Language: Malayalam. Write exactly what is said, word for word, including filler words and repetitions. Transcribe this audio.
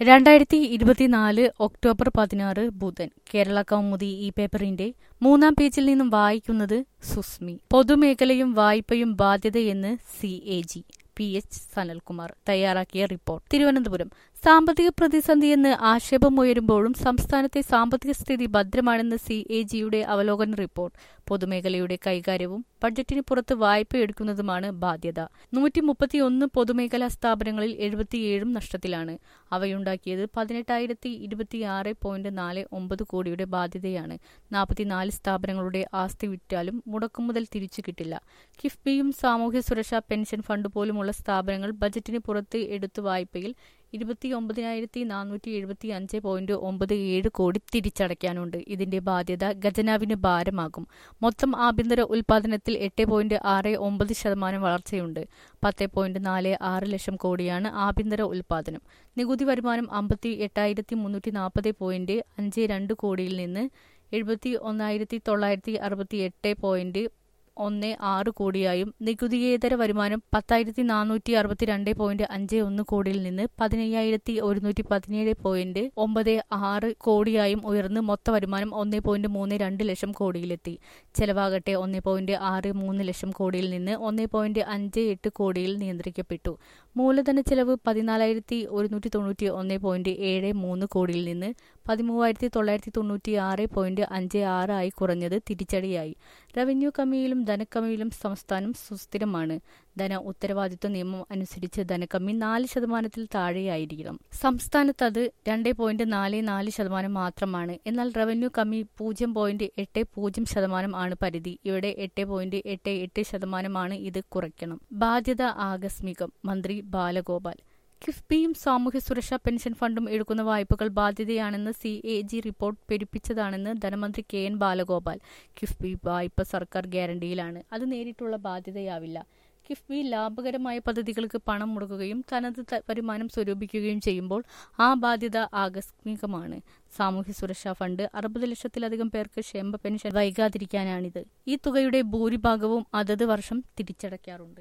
രണ്ടായിരത്തി ഇരുപത്തിനാല് ഒക്ടോബർ പതിനാറ് ബുധൻ. കേരള കൗമുദി ഈ പേപ്പറിന്റെ മൂന്നാം പേജിൽ നിന്നും വായിക്കുന്നത് സുസ്മി. പൊതുമേഖലയും വായ്പയും ബാധ്യതയെന്ന് C A G P H Sanalkumar തയ്യാറാക്കിയ റിപ്പോർട്ട്. തിരുവനന്തപുരം. സാമ്പത്തിക പ്രതിസന്ധിയെന്ന് ആക്ഷേപമുയരുമ്പോഴും സംസ്ഥാനത്തെ സാമ്പത്തിക സ്ഥിതി ഭദ്രമാണെന്ന് സി എ ജിയുടെ അവലോകന റിപ്പോർട്ട്. പൊതുമേഖലയുടെ കൈകാര്യവും ബഡ്ജറ്റിന് പുറത്ത് വായ്പയെടുക്കുന്നതുമാണ് ബാധ്യത. നൂറ്റി മുപ്പത്തിയൊന്ന് പൊതുമേഖലാ സ്ഥാപനങ്ങളിൽ എഴുപത്തിയേഴും നഷ്ടത്തിലാണ്. അവയുണ്ടാക്കിയത് പതിനെട്ടായിരത്തി ഇരുപത്തിയാറ് പോയിന്റ് നാല് ഒമ്പത് കോടിയുടെ ബാധ്യതയാണ്. നാൽപ്പത്തിനാല് സ്ഥാപനങ്ങളുടെ ആസ്തി വിറ്റാലും മുടക്കുമുതൽ തിരിച്ചു കിട്ടില്ല. കിഫ്ബിയും സാമൂഹ്യ സുരക്ഷാ പെൻഷൻ ഫണ്ട് പോലുമുള്ള സ്ഥാപനങ്ങൾ ബജറ്റിന് പുറത്ത് എടുത്ത വായ്പയിൽ ഇരുപത്തി ഒമ്പതിനായിരത്തി നാനൂറ്റി എഴുപത്തി അഞ്ച് പോയിന്റ് ഒമ്പത് ഏഴ് കോടി തിരിച്ചടയ്ക്കാനുണ്ട്. ഇതിന്റെ ബാധ്യത ഖജനാവിന് ഭാരമാകും. മൊത്തം ആഭ്യന്തര ഉൽപാദനത്തിൽ എട്ട് പോയിന്റ് ആറ് ഒമ്പത് ശതമാനം വളർച്ചയുണ്ട്. പത്ത് പോയിന്റ് നാല് ആറ് ലക്ഷം കോടിയാണ് ആഭ്യന്തര ഉൽപാദനം. നികുതി വരുമാനം അമ്പത്തി എട്ടായിരത്തി മുന്നൂറ്റി നാൽപ്പത് പോയിന്റ് അഞ്ച് രണ്ട് കോടിയിൽ നിന്ന് എഴുപത്തി ഒന്നായിരത്തി തൊള്ളായിരത്തി അറുപത്തി എട്ട് പോയിന്റ് ഒന്ന് ആറ് കോടിയായും നികുതിയേതര വരുമാനം പത്തായിരത്തി നാനൂറ്റി അറുപത്തിരണ്ട് പോയിന്റ് അഞ്ച് ഒന്ന് കോടിയിൽ നിന്ന് പതിനയ്യായിരത്തി ഒരുന്നൂറ്റി പതിനേഴ് പോയിന്റ് ഒമ്പത് ആറ് കോടിയായും ഉയർന്ന് മൊത്ത വരുമാനം ഒന്ന് പോയിന്റ് മൂന്ന് രണ്ട് ലക്ഷം കോടിയിലെത്തി. ചെലവാകട്ടെ ഒന്ന് പോയിന്റ് ആറ് മൂന്ന് ലക്ഷം കോടിയിൽ നിന്ന് ഒന്ന് പോയിന്റ് അഞ്ച് എട്ട് കോടിയിൽ നിയന്ത്രിക്കപ്പെട്ടു. മൂലധന ചെലവ് പതിനാലായിരത്തി ഒരുന്നൂറ്റി തൊണ്ണൂറ്റി ഒന്ന് പോയിന്റ് ഏഴ് മൂന്ന് കോടിയിൽ നിന്ന് പതിമൂവായിരത്തി തൊള്ളായിരത്തി തൊണ്ണൂറ്റി ആറ് പോയിന്റ് അഞ്ച് ആറ് ആയി കുറഞ്ഞത് തിരിച്ചടിയായി. റവന്യൂ കമ്മിയിലും ധനക്കമ്മിയിലും സംസ്ഥാനം സുസ്ഥിരമാണ്. ധന ഉത്തരവാദിത്വ നിയമം അനുസരിച്ച് ധനക്കമ്മി നാല് ശതമാനത്തിൽ താഴെയായിരിക്കണം. സംസ്ഥാനത്ത് അത് രണ്ട് പോയിന്റ് നാല് നാല് ശതമാനം മാത്രമാണ്. എന്നാൽ റവന്യൂ കമ്മി പൂജ്യം പോയിന്റ് എട്ട് പൂജ്യം ശതമാനം ആണ് പരിധി. ഇവിടെ എട്ട് പോയിന്റ് എട്ട് എട്ട് ശതമാനമാണ്. ഇത് കുറയ്ക്കണം. ബാധ്യത ആകസ്മികം. മന്ത്രി ബാലഗോപാൽ. കിഫ്ബിയും സാമൂഹ്യ സുരക്ഷാ പെൻഷൻ ഫണ്ടും എടുക്കുന്ന വായ്പകൾ ബാധ്യതയാണെന്ന് സി എ ജി റിപ്പോർട്ട് പെരുപ്പിച്ചതാണെന്ന് ധനമന്ത്രി കെ എൻ ബാലഗോപാൽ. കിഫ്ബി വായ്പ സർക്കാർ ഗ്യാരണ്ടിയിലാണ്. അത് നേരിട്ടുള്ള ബാധ്യതയാവില്ല. കിഫ്ബി ലാഭകരമായ പദ്ധതികൾക്ക് പണം മുടക്കുകയും തനത് വരുമാനം സ്വരൂപിക്കുകയും ചെയ്യുമ്പോൾ ആ ബാധ്യത ആകസ്മികമാണ്. സാമൂഹ്യ സുരക്ഷാ ഫണ്ട് അറുപത് ലക്ഷത്തിലധികം പേർക്ക് ക്ഷേമ പെൻഷൻ വൈകാതിരിക്കാനാണിത്. ഈ തുകയുടെ ഭൂരിഭാഗവും അതത് വർഷം തിരിച്ചടയ്ക്കാറുണ്ട്.